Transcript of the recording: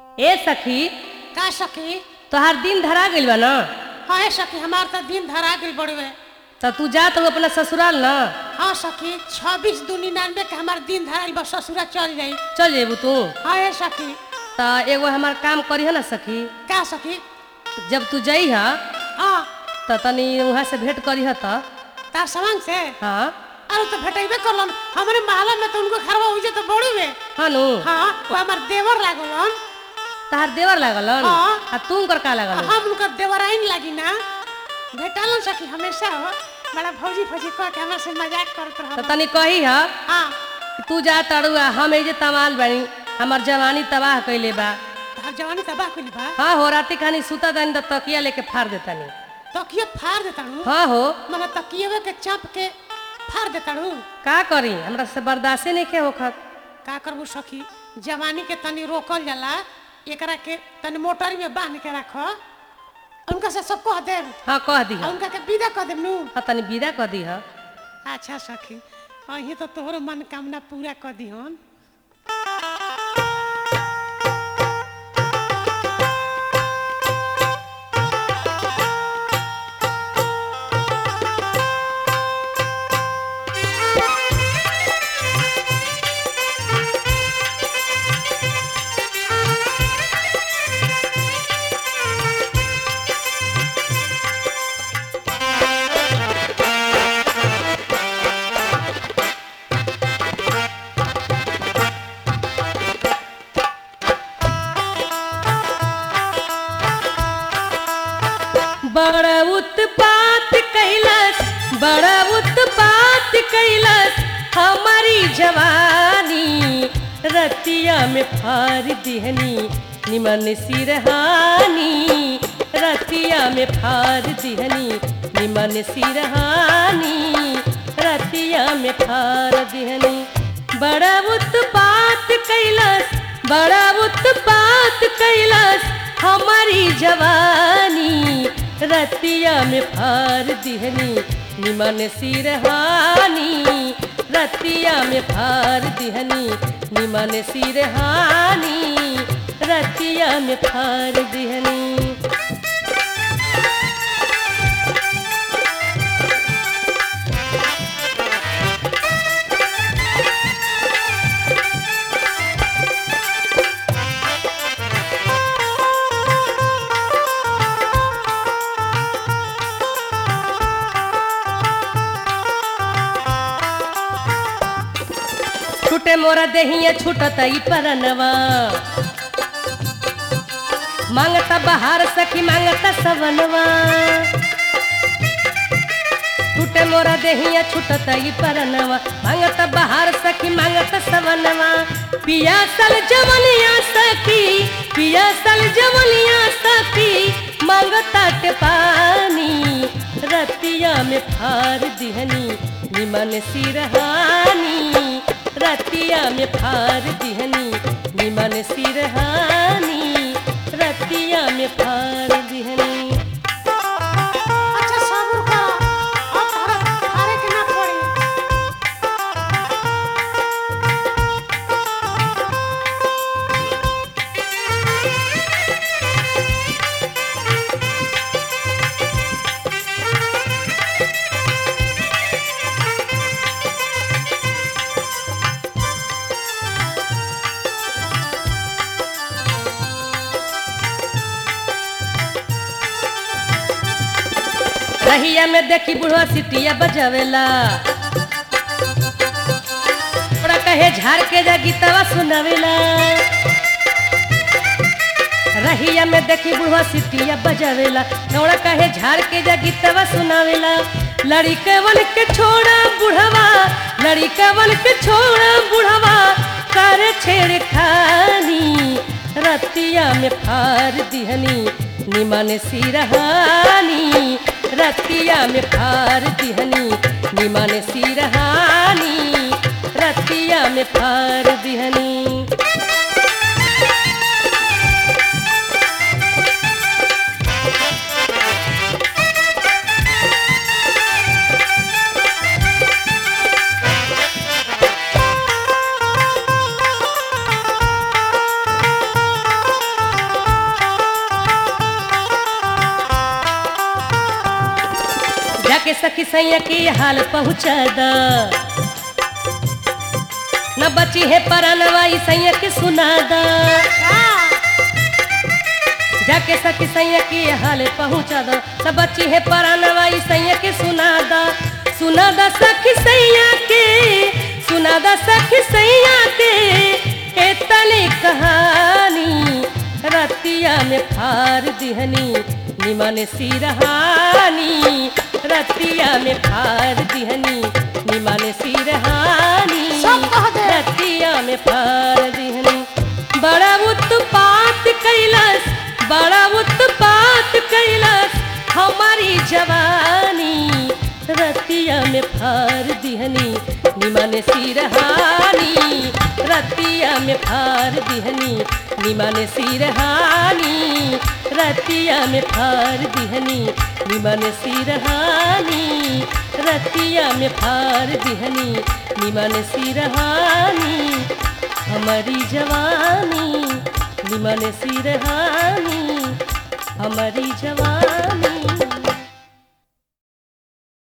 ए सखी का सखी? तोहार दिन धरा गइल बा न। हाँ ए सखी, हमार तो दिन धरा गइल बड़वे। त तू जा तो अपना ससुराल न। हाँ सखी, 26 दू 99 के हमार दिन धराइल बा, ससुरा चल जाई। चल जेबू तू। हाँ ए सखी। त एगो हमार काम करिह न सखी। का सखी? जब तू जइह हाँ त तनी वहाँ से भेंट करिह त। तार सवांग से। हाँ अरे तो भेटैबे करलन, हमरे महला में तो उनको घरवा उजे तो बड़वे। हाँ नु। हाँ वो हमार देवर लागलन। तहार देवर लागलन। हाँ। आ तू कर का लागलन। हम उनका देवराइन लागी ना। भेटालन सखी हमेशा हो, बड़ा भौजी फौजी कह के हमसे मजाक करत त रहलन। तनी कही ह हाँ तू जा तड़ुआ हम एजे तमाल बानी, हमार जवानी तबाह कइले बा। तोहर जवानी तबाह कइली बा। हाँ हो राती खानी सुता दानी त तकिया लेके फाड़ देतानी। तकिया फाड़ देतानु। हाँ हो मने तकियवे के चाप के फाड़ देतानु। का करी हमरा से बर्दाश्त नहीं के होखत। का करबू सखी, जवानी के तनी रोकल जाला, एकरा के तनी मोटरी में बांध के रख। उनका से सब कह देब। हाँ कह दी उनका के विदा कह देब नु। हाँ तनी विदा कह दी अच्छा सखी, अही तो तोहर मनोकामना पूरा कर दिहन। बड़ा उत्पात कैलस, बड़ा उत्पात कैलस हमारी जवानी, रतिया में फाड़ दिहनी निमन सिरहानी, रतिया में फाड़ दिहनी निमन सिरहानी, रतिया में फाड़ दिहनी। बड़ा उत्पात कैलस, बड़ा उत्पात कैलस हमारी जवानी, रतिया में फाड़ दिहनी निमन सिरहानी, रतिया में फाड़ दिहनी निमन सिरहानी, रतिया में फाड़ दिहनी। छूटे मोरा देहिया छूटत ई परनवा, मांगता बहार सखी मांगता सवनवा। छूटे मोरा देहिया छूटत ई परनवा, मांगता बहार सखी मांगता सवनवा। पियासल जवनिया सखी, पियासल जवनिया सखी मांगता ते पानी, रतिया में फाड़ दिहनी निमन सिरहानी, रतिया में फाड़ दिहनी निमन सिरहानी, रतिया में फाड़ दिहनी। अच्छा सब्र कर, अब तोहरा हारे के ना पड़ी। रहिया में देखी बुढ़वा सिटिया बजावेला, थोड़ा कहे झाड़ के जा गीतवा सुनावेला। रहिया में देखी बुढ़वा सिटिया बजावेला, थोड़ा कहे झाड़ के जा गीतवा सुनावेला। लड़िकवन के छोड़ा बुढ़वा, लड़िकवन के छोड़ा बुढ़वा कर छेड़खानी, रतिया में फाड़ दिहनी निमन सिरहानी, रतिया में फाड़ दिहनी निमन सिरहानी, रतिया में फाड़ दिहनी। जाके सखी सैया के हाल पहुँचा द न बची है परनवा ई सैया के सुना द जाके सखी सैया के हाल पहुँचा द न बची है परनवा ई सैया के सुना द सखी सैया के सुना द सखी सैया के एतनी कहानी रतिया में फार दिहनी निमन सिरहानी रतिया में फार दिहनी निमन सिरहानी सब कह दे। रतिया में फार दिहनी बड़ा उत्पात कैलस बड़ा उत्पात कैलस हमारी जवानी रतिया में फार दिहनी निमन सिरहानी रतिया में फार दिहनी निमन सिरहानी रतिया में फार दिहनी निमन सिरहानी रतिया में फार दिहनी निमन सिरहानी हमारी जवानी निमन सिरहानी हमारी जवानी।